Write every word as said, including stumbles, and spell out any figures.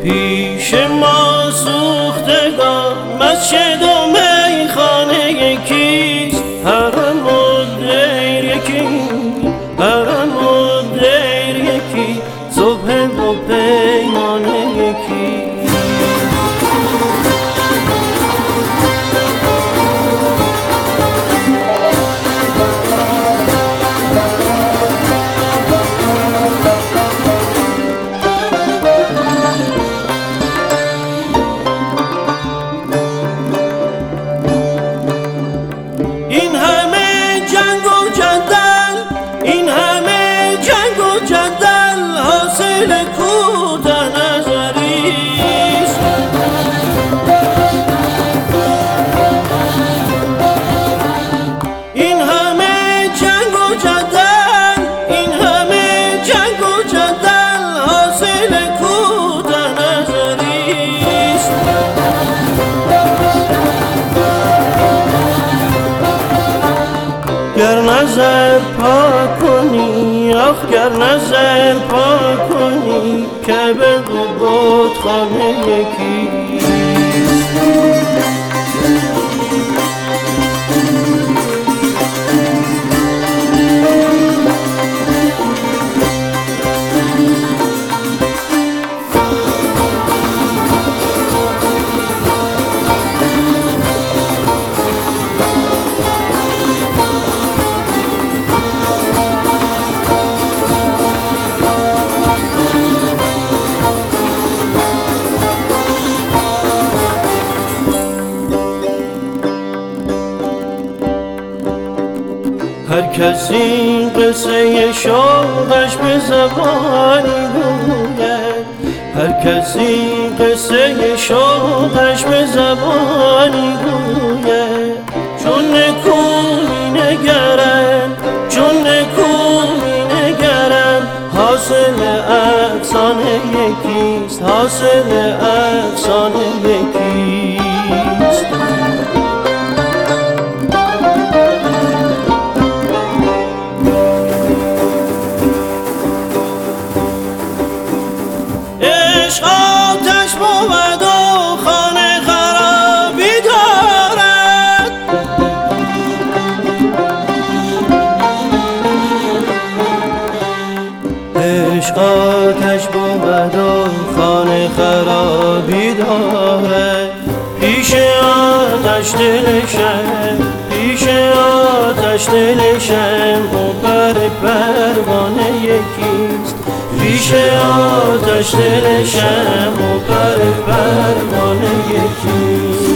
پیش ما سوختگان مسجد و میخانه یکیست، حرم و دیر یکی، حرم و دیر یکی، صبح و پیمانه یکی. این همه جنگ و جدل، این همه جنگ و جدل، حاصل کوته نظریست. این همه جنگ و جدل، این همه جنگ و جدل، حاصل کوته نظریست. گر نظر پاک کنی، آخ گر نظر پاک کنی، که به بتخانه یکیست. هر کسی قصه شوقش به زبانی گوید، هر کسی قصه شوقش به زبانی گوید. چون نکو می نگرند، چون نکو می نگرند، حاصل افسانه یکیست، حاصل افسانه یکیست. عشق آتش بود و خانه خرابی دارد، عشق آتش بود و خانه خرابی دارد. پیش آتش دلشم، پیش آتش دلشم، او پر پروانه یکیست. پیش آتش دلشم و پر پروانه یکی.